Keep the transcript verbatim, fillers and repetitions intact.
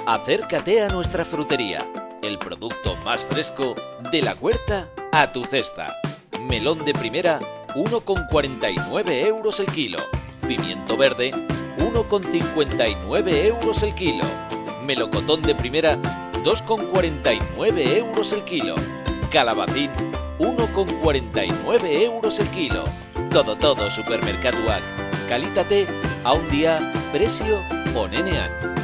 Acércate a nuestra frutería, el producto más fresco de la huerta a tu cesta. Melón de primera, uno con cuarenta y nueve euros el kilo. Pimiento verde, uno con cincuenta y nueve euros el kilo. Melocotón de primera, dos con cuarenta y nueve euros el kilo. Calabacín, uno con cuarenta y nueve euros el kilo. Todo, todo Supermercatuak. Kalitatea, haundia, prezio onenean.